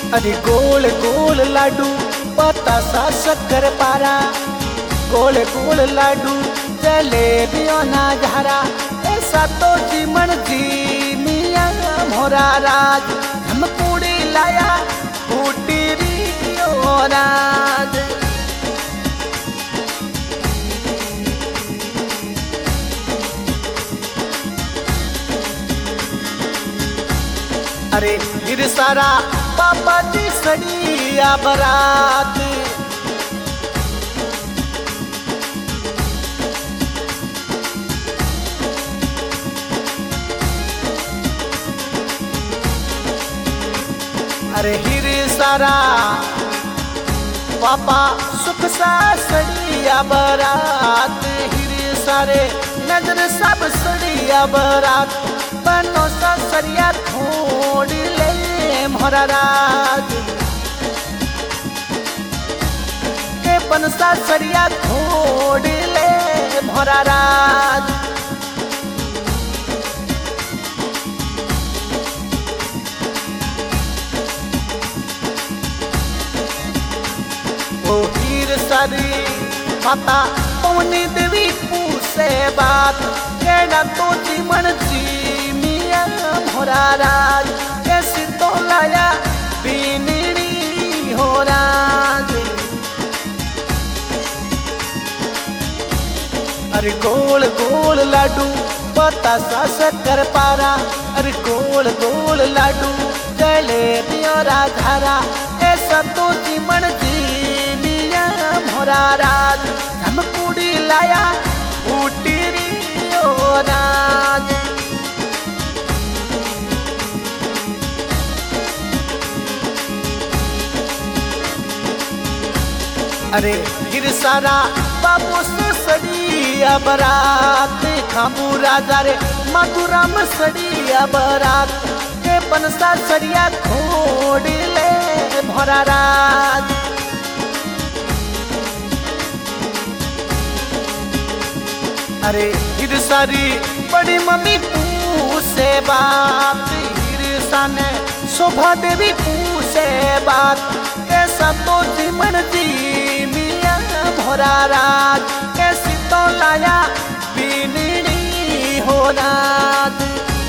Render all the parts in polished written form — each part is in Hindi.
अरे गोल गोल लाडू बतासा शक्कर पारा, गोल गोल लाडू जलेबियों ना झारा, ऐसा तो जीवन जी मिया मोरा राज, हम पूरी लाया फूटी रियो राज। अरे गिर सारा पापा जी सड़िया बरात, अरे हिर सारा पापा सुख सा सड़िया बरात, हिर सारे नजर सब सड़िया बरात, बनो सा सरिया थोड़ ले मोरा राज, के बनसा सरिया थोड़ ले मोरा राज। ओ हीर सारी माता पवनी देवी पूसे बात, केड़ा तो जीवन जी मिया मोरा राज, कैसी तो लाया बीनड़ी हो राज। अरे गोल गोल लाडू बतासा शक्कर पारा, अरे गोल गोल लाडू जलेबियों राधारा, ऐसा तो जीवन जी मिया मोरा राज, हम कुड़ी लाया फूटी रियो राज। अरे गिर सारा बाबू से सड़िया बरात, खामू राजा रे मधुराम सड़िया बरात, के बनसा सड़िया खोड़ ले मोरा राज। अरे गिर सारी बड़ी मम्मी पूसे बात, गिरसा ने शोभा देवी पूसे बात, कैसा तो जीवन जी मिया मोरा राज, कैसी तो लाया बीनड़ी हो राज।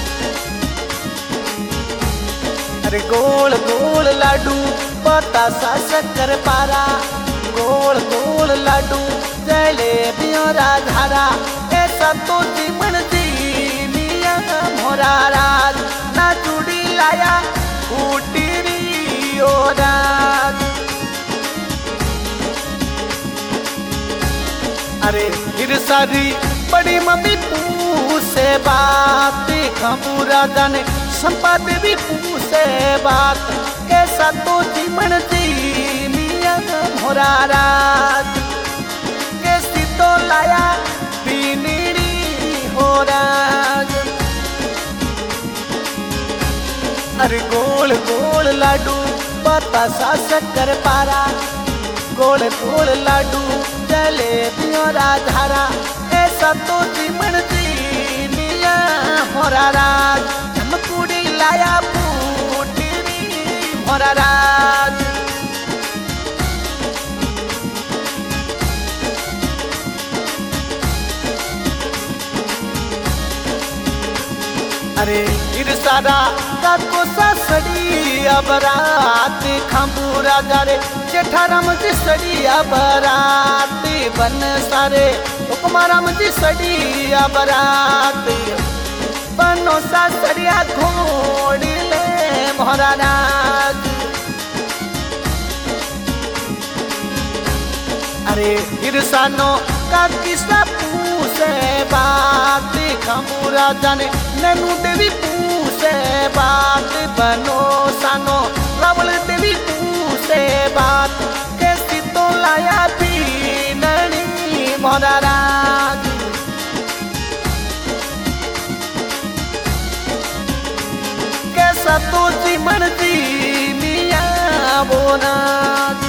अरे गोल गोल लाडू बतासा शक्कर पारा, गोल गोल लाडू जलेबियों राधारा, ऐसा तो जीवन जी मिया मोरा राज, ना चूड़ी लाया फूटी रियो राज। अरे गिर सारी बड़ी मम्मी पूसे बात, खामू राजा ने संपा देवी पूसे बात, कैसा तो जीवन जी मिया मोरा राज, कैसी तो लाया बीनड़ी हो राज। अरे गोल गोल लाडू बतासा शक्कर पारा, गोल गोल लाडू जलेबियों राधारा, ऐसा तो जीवन जी मिया मोरा राज, हम कुड़ी लाया फूटी मोरा राज। अरे गिर सारा काको सा सड़िया बरात, खामू राजा रे जेठाराम जी सड़िया बरात, बन सारे हुक्माराम जी सड़िया बरात, बनो सा सड़िया घोड़ ले मोरा राज। अरे गिरसानो का किस्सा पूसे बात, खामू राजा ने नैनू देवी पूसे बात, बनो सानो रावल देवी पूसे बात, कैसी तो लाया बीनड़ी मोरा राज। कैसा तो जीवन जी मिया वो राज।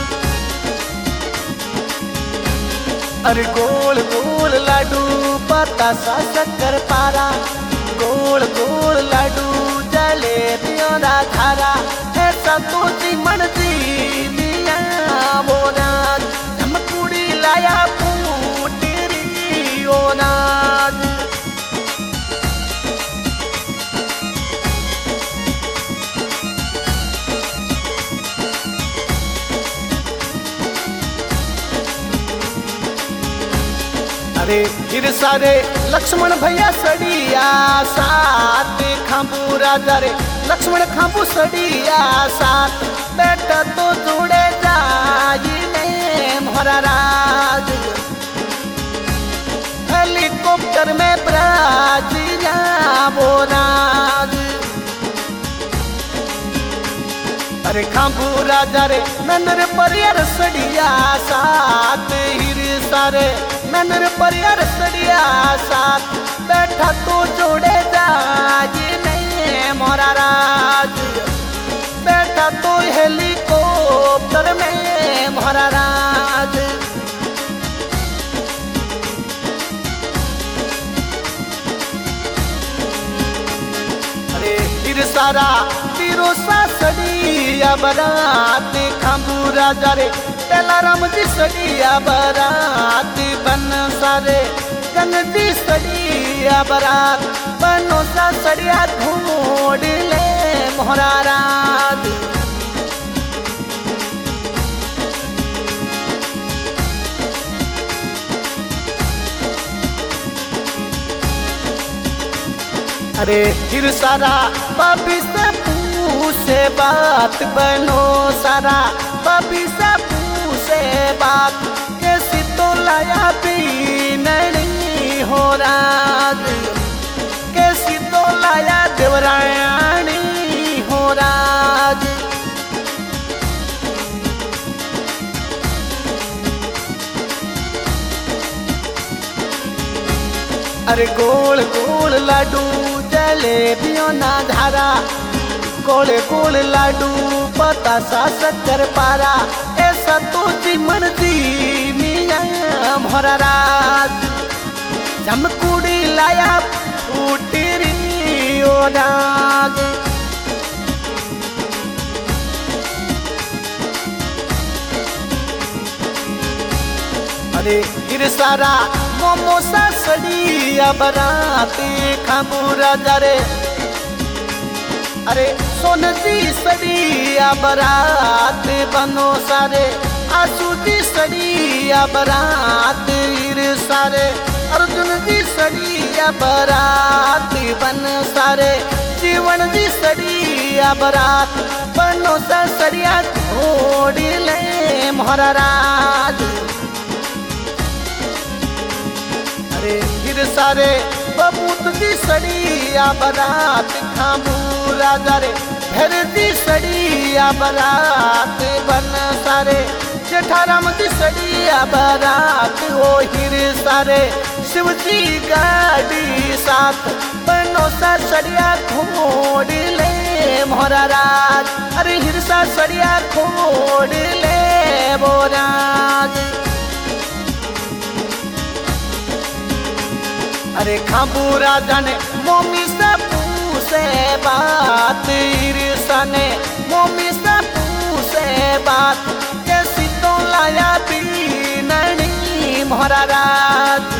अरे गोल गोल लाडू बतासा शक्कर पारा, गोल गोल लाडू जलेबियों राधारा, ऐसा सतो चिमण जी मिया वो नाज धमकुड़ी लाया फूटरी ओ नाज। अरे फिर सारे लक्ष्मण भैया सड़िया साथ खांबू राजा रे लक्ष्मण खांबू सड़िया साथ बेटा तो जुड़े जाई ने मोहरा राज। हेलीकॉप्टर में ब्राजिया वो राज। अरे खांबू राजा रे नंदर परियर सड़िया साथ हिर सारे नंदर परियर सड़िया साथ बैठा तो जोड़े जाई नहीं मोरा राज। बैठा तो हेलीकॉप्टर में मोरा राज। अरे फिर सारा तीरो सा सड़िया बरात खांबू राजा रे तेला राम जी सड़िया बरात बन सारे गंदी सड़िया बरात बनो सा सड़िया ढूंढ ले मोहरा रात। अरे फिर सारा पापी से पूछे बात बनो सारा पापी से पूछे बात कैसी तो लाया भी नहीं हो राज। कैसी तो लाया देवरायणी हो राज। अरे गोल गोल लाडू जलेबियों ना धारा गोल गोल लाडू बतासा शक्कर पारा ऐसा तो चिमण जी मिया मोहरा राज। धमकुड़ी लाया फूटरी ओ नाज। अरे फिर सारा मोमोसा सड़िया बराती खांबू राजा रे। अरे सोन जी सड़िया बरात बनो सारे आसू जी सड़िया बरात ईर सारे अर्जुन जी सड़िया बरात बन सारे जीवन जी सड़िया बरात बनो सा सड़िया छोड़ ले मोहरा राज। अरे फिर सारे बबूत जी सड़िया बरात खांबू राजा रे भैर जी सड़िया बरात बन सारे जेठाराम जी सड़िया बरात ओ हिर सारे शिव जी गाड़ी साथ बनो सा सड़िया खोड़ ले मोहरा राज। अरे हिरसा सड़िया खोड़ ले वो राज। अरे खांबू राजा ने मोमी से पूछे बात ईर्षा ने मोमी से पूछे बात कैसी तो लाया भी नहीं मोहरा राज।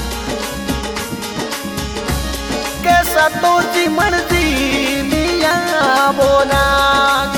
कैसा तो चिमण जी मिया वो नाज।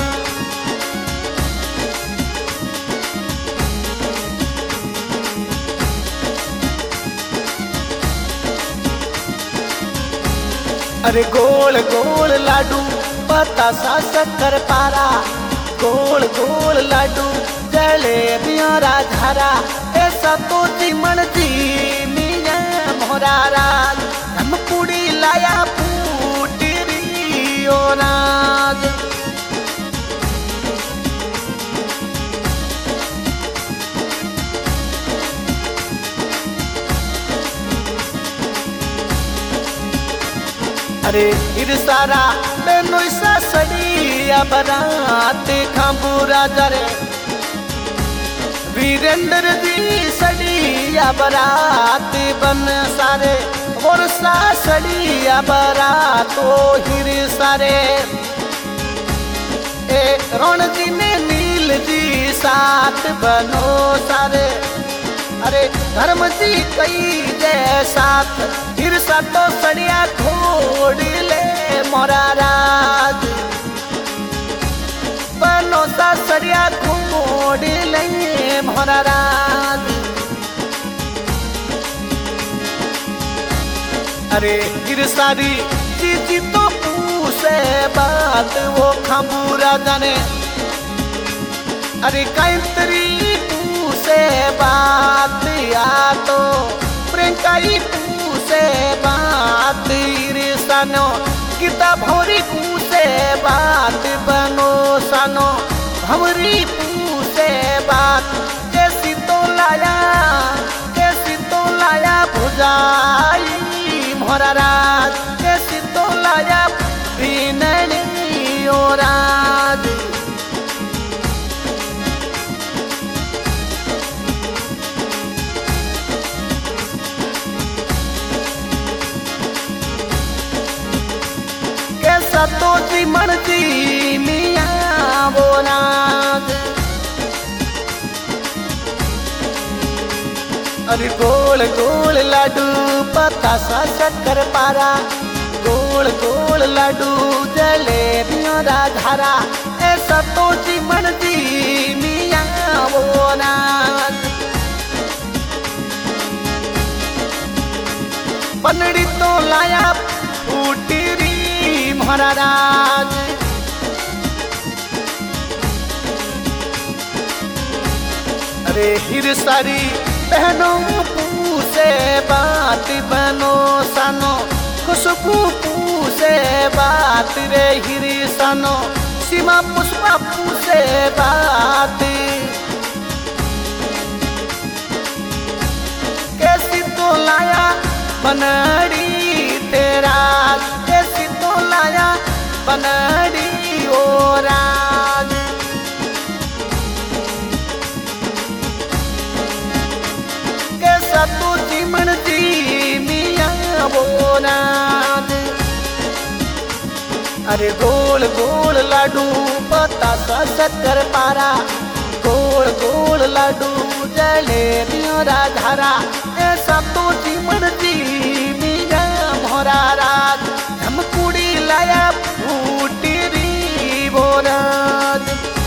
अरे गोल गोल लाडू बतासा शक्कर पारा गोल गोल लाडू जलेबियां राधारा ऐसा तो चिमण जी मिया मोहरा राज। धमकुड़ी लाया फूटरी ओ नाज। अरे फिर सारा बेनो सा सड़िया बरात खांबू राजा रे वीरेंद्र जी सड़िया बरात बन सारे और सा सड़िया बरात ओ हिर सारे ए रण जी ने नील जी साथ बनो सारे। अरे धर्म जी कई जे साथ फिर सा तो सड़िया खोड़ ले मोरा राज। बनो सा सड़िया खोड़ ले मोरा राज। अरे गिर सारी जी तो पूछे बात वो खंबूरा जाने। अरे कैंतरी पूछे बात या तो प्रियंका ही पूछे बात रे सानो। गीता भौरी पूछे बात बनो सानो। भंवरी पूछे बात कैसी तो लाया भुजाई मोरा राज। कैसी तो लाया भीननी ओ राज। कैसा तो जीवन जी मियाँ वो नाज। अरे गोल गोल लाडू बतासा शक्कर पारा। गोल गोल लाडू जलेबियों राधारा। ऐसा तो जीवन जी मियाँ वो नाज। पनड़ी तो लाया फूटरी मोरा राज। अरे हिर सारी बहनों पूछे बात बनो सानो। खुशबू पूछे बात रे हिरी सानो। सीमा पुष्पा पूछे बात। कैसी तो लाया बनड़ी तेरा। कैसी तो लाया बनड़ी ओ राज। कैसा तो जीवन जी मियाँ वो नाज। अरे गोल गोल लाडू बतासा शक्कर पारा। गोल गोल लाडू जलेबियों राधारा। ऐसा तो जीवन जी मियाँ मोरा राज। हम कुड़ी लाया फूटरी वो राज।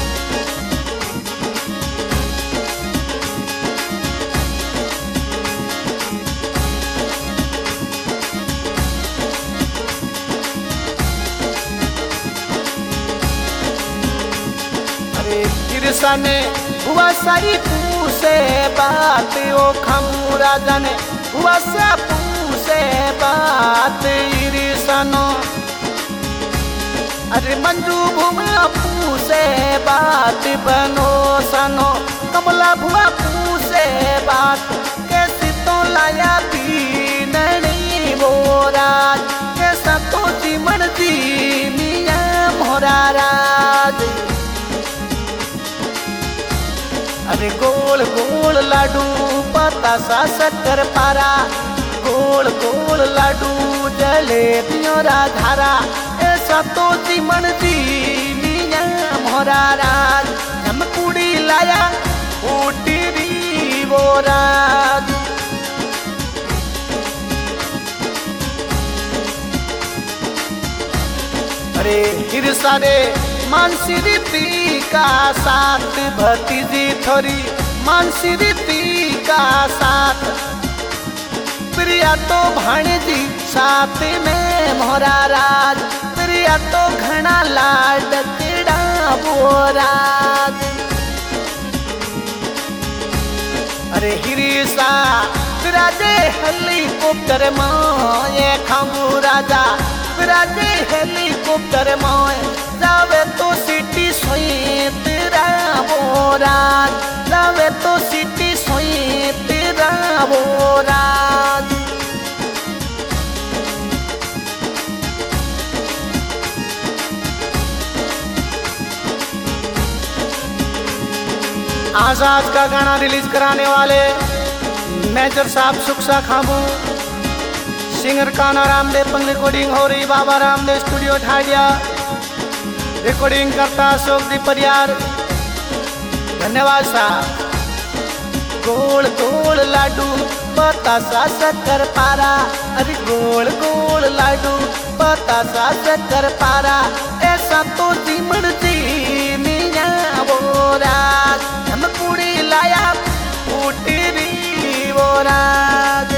गिरसा ने हुआ सारी पूछे बात ओ खमूरा जाने। हुआ सा पूछे बात ईरिसनो। अरे मंजू भूमा पूछे बात बनो सनो। कमला भुआ पूछे बात कैसी तो लाया भीननी वो राज। कैसा तो जीवन जी मियाँ मोरा राज। अरे गोल गोल लाडू बतासा शक्कर पारा। गोल गोल लाडू जलेबियों राधारा। ऐसा तो जीवन जी मियाँ मोरा राज। हम कुड़ी लाया फूटरी वो राज। अरे गिर सारे मानसी रीति का साथ भतीजी थोड़ी। मानसी रीति का साथ प्रिया तो भाणीजी साथ में मोरा राज। प्रिया तो घना लाडकड़ा वो राज। अरे हिरीसा विराजे हेलीकॉप्टर मोए खंबू राजा। विराजे हेलीकॉप्टर मोए जावे तो सिटी सोई तेरा वो राज। जावे तो सिटी सोई तेरा वो राज। आजाद का गाना रिलीज कराने वाले मेजर साहब सुखसा खाबू। सिंगर काना रामदेव पंग रिकॉर्डिंग हो रही बाबा रामदेव स्टूडियो ठाडिया। रिकॉर्डिंग करता अशोक दी परियार, धन्यवाद साहब। गोल गोल लाडू बतासा शक्कर पारा, अरे गोल गोल लाडू बतासा शक्कर पारा, ऐसा तो जीवन जी मिया वो राज, हम कुड़ी लाया फूटी री वो राज।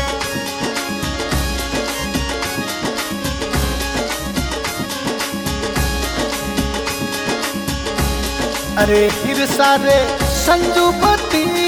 अरे फिर सारे संजू पति